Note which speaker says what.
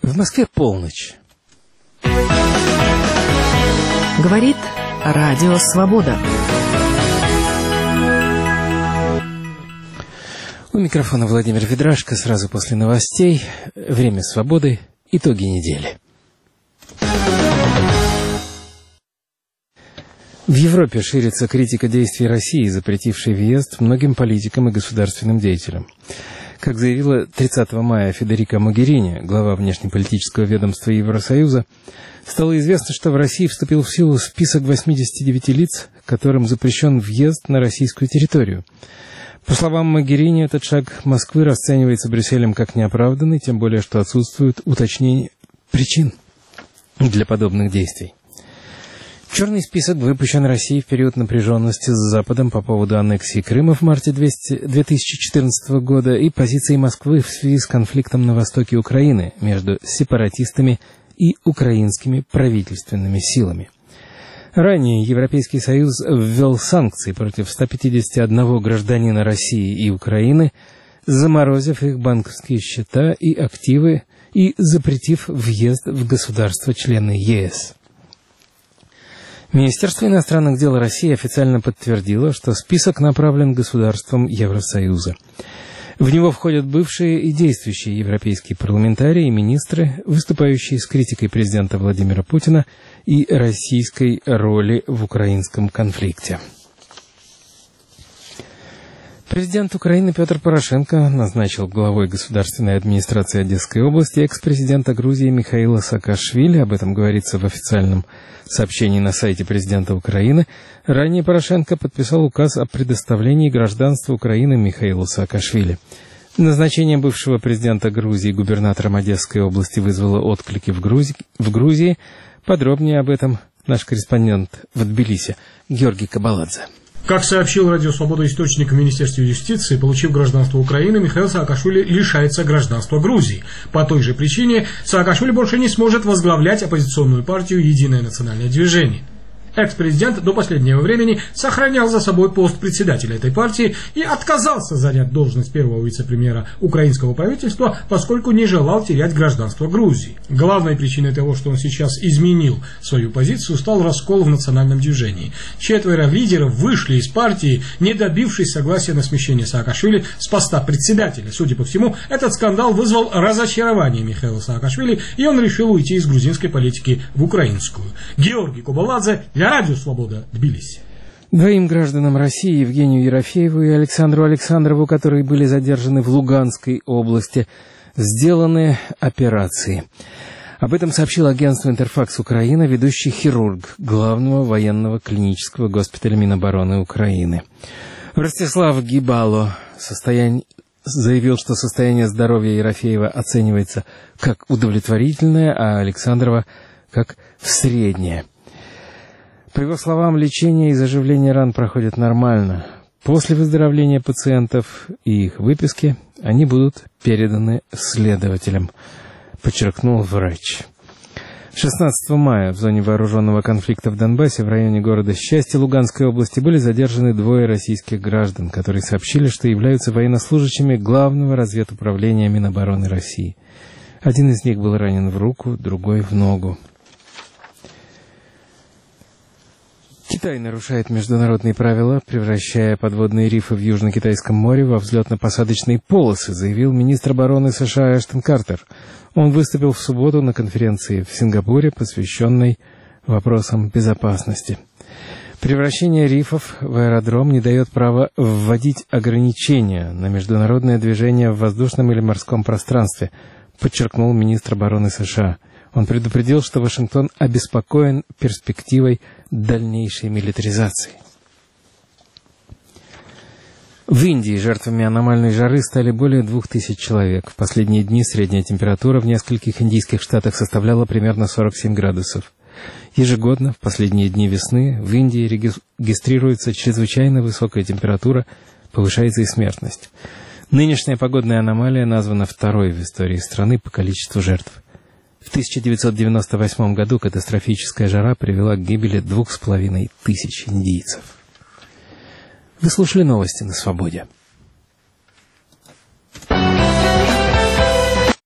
Speaker 1: В Москве полночь.
Speaker 2: Говорит Радио Свобода.
Speaker 1: У микрофона Владимир Ведрашко. Сразу после новостей. Время свободы. Итоги недели. В Европе ширится критика действий России, запретившей въезд многим политикам и государственным деятелям. Как заявила 30 мая Федерика Могерини, глава внешнеполитического ведомства Евросоюза, стало известно, что в России вступил в силу список 89 лиц, которым запрещен въезд на российскую территорию. По словам Могерини, этот шаг Москвы расценивается Брюсселем как неоправданный, тем более, что отсутствует уточнение причин для подобных действий. Черный список выпущен Россией в период напряженности с Западом по поводу аннексии Крыма в марте 2014 года и позиции Москвы в связи с конфликтом на востоке Украины между сепаратистами и украинскими правительственными силами. Ранее Европейский Союз ввел санкции против 151 гражданина России и Украины, заморозив их банковские счета и активы и запретив въезд в государства-члены ЕС. Министерство иностранных дел России официально подтвердило, что список направлен государствам Евросоюза. В него входят бывшие и действующие европейские парламентарии и министры, выступающие с критикой президента Владимира Путина и российской роли в украинском конфликте. Президент Украины Петр Порошенко назначил главой государственной администрации Одесской области экс-президента Грузии Михаила Саакашвили. Об этом говорится в официальном сообщении на сайте президента Украины. Ранее Порошенко подписал указ о предоставлении гражданства Украины Михаилу Саакашвили. Назначение бывшего президента Грузии губернатором Одесской области вызвало отклики в Грузии. Подробнее об этом наш корреспондент в Тбилиси Георгий Кабаладзе.
Speaker 3: Как сообщил Радио Свобода источник в Министерстве юстиции, получив гражданство Украины, Михаил Саакашвили лишается гражданства Грузии. По той же причине Саакашвили больше не сможет возглавлять оппозиционную партию «Единое национальное движение». Экс-президент до последнего времени сохранял за собой пост председателя этой партии и отказался занять должность первого вице-премьера украинского правительства, поскольку не желал терять гражданство Грузии. Главной причиной того, что он сейчас изменил свою позицию, стал раскол в национальном движении. 4 лидеров вышли из партии, не добившись согласия на смещение Саакашвили с поста председателя. Судя по всему, этот скандал вызвал разочарование Михаила Саакашвили, и он решил уйти из грузинской политики в украинскую. Георгий Кабаладзе для Радио Свобода, Тбилиси.
Speaker 1: Двоим гражданам России, Евгению Ерофееву и Александру Александрову, которые были задержаны в Луганской области, сделаны операции. Об этом сообщил агентство «Интерфакс Украина» ведущий хирург главного военного клинического госпиталя Минобороны Украины. Ростислав Гибало заявил, что состояние здоровья Ерофеева оценивается как удовлетворительное, а Александрова как среднее. По его словам, лечение и заживление ран проходят нормально. После выздоровления пациентов и их выписки они будут переданы следователям, подчеркнул врач. 16 мая в зоне вооруженного конфликта в Донбассе в районе города Счастье Луганской области были задержаны 2 российских граждан, которые сообщили, что являются военнослужащими Главного разведуправления Минобороны России. Один из них был ранен в руку, другой в ногу. Китай нарушает международные правила, превращая подводные рифы в Южно-Китайском море во взлетно-посадочные полосы, заявил министр обороны США Эштон Картер. Он выступил в субботу на конференции в Сингапуре, посвященной вопросам безопасности. Превращение рифов в аэродром не дает права вводить ограничения на международное движение в воздушном или морском пространстве, подчеркнул министр обороны США. Он предупредил, что Вашингтон обеспокоен перспективой дальнейшей милитаризации. В Индии жертвами аномальной жары стали более 2000 человек. В последние дни средняя температура в нескольких индийских штатах составляла примерно 47 градусов. Ежегодно, в последние дни весны, в Индии регистрируется чрезвычайно высокая температура, повышается и смертность. Нынешняя погодная аномалия названа второй в истории страны по количеству жертв. В 1998 году катастрофическая жара привела к гибели 2500 индийцев. Вы слушали новости на Свободе.